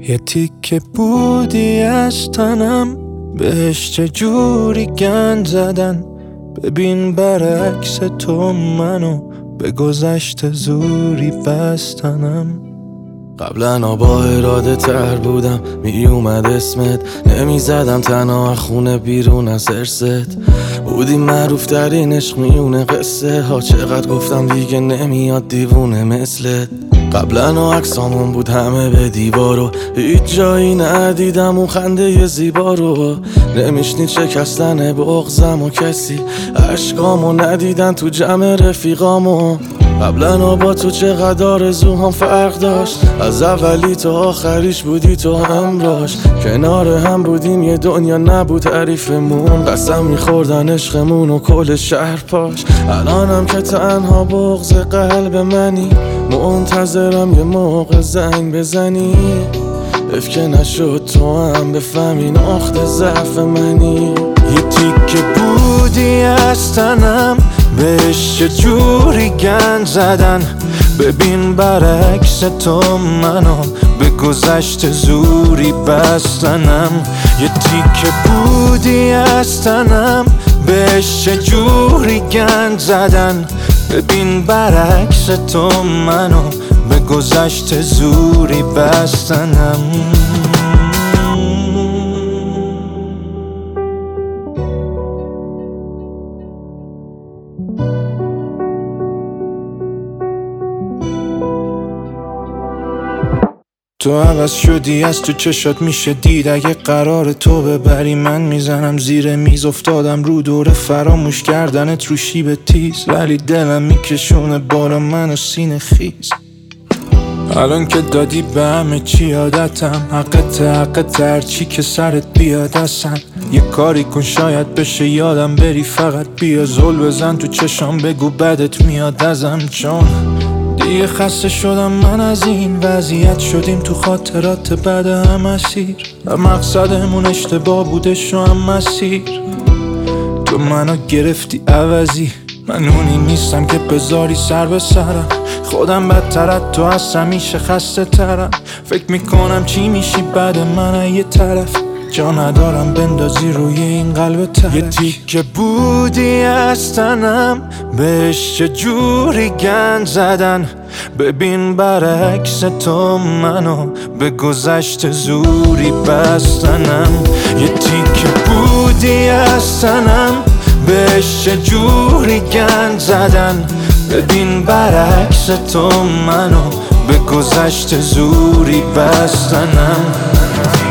یه تیکه بودی از تنم، بهش چجوری گند زدن. ببین برعکس تو منو به گذشته زوری بستنم. قبلا با اراده تر بودم، می اومد اسمت، نمی زدم تنها خونه بیرون از ارست. بودی معروف ترین عشق میونه قصه ها، چقدر گفتم دیگه نمیاد دیوونه مثلت. قبلا عکسامون بود همه به دیوارو، هیچ جایی ندیدم اون خنده زیبا رو. نمیشنید شکستن بغضم و کسی عشقامو ندیدن تو جمع رفیقامو. قبلا با تو چقدر آرزوهام فرق داشت، از اولی تا آخریش بودی تو همراش. کنار هم بودیم یه دنیا نبود حریفمون، قسم میخوردن عشقمون و کل شهر پاش. الانم که تنها بغض قلب منی، منتظرم یه موقع زنگ بزنی. اف که نشد تو هم بفهمی نقطه ضعف منی. یه تیکه بودی از تنم، بهش چجوری گند زدن. ببین برعکس تو منو به گذشته زوری بستنم. یه تیکه بودی از تنم، بهش چجوری گند زدن. ببین برعکس تو منو به گذشته زوری بستنم. تو عوض شدی، از تو چشات میشه دید. اگه قرار تو ببری من میزنم زیر میز. افتادم رو دور فراموش کردنت رو شیب تیز، ولی دلم میکشونه بالا منو سینه خیز. الان که دادی به همه چی عادتم، حقت هرچی که سرت بیاد اصلا. یه کاری کن شاید بشه یادم بری، فقط بیا زل بزن تو چشام بگو بدت میاد ازم. چون دیگه خسته شدم من از این وضعیت، شدیم تو خاطرات بعد هم اسیر. مقصدمون اشتباه بودش و هم مسیر. تو منو گرفتی عوضی، من اونی نیستم که بذاری سر به سرم. خودم بدترت تو از همیشه خسته ترم. فکر میکنم چی میشی بعد من یه طرف، جا ندارم بندازی روی این قلب ترک. یه تیکه بودی از تنم، بهش چجوری گند زدن. ببین برعکس تو منو به گذشته زوری بستنم. یه تیکه بودی از تنم، بهش چجوری گند زدن. ببین برعکس تو منو به گذشته زوری بستنم.